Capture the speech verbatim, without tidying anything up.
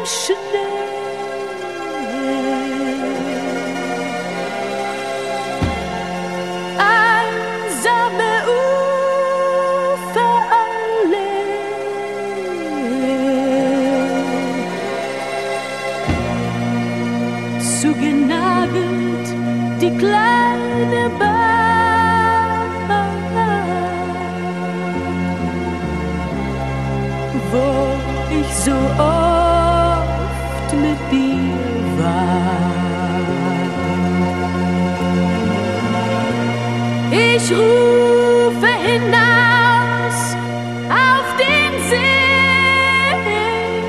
Schnee. Einsame Uferallee, zugenagelt die kleine Bahn, wo ich so oft mit dir war.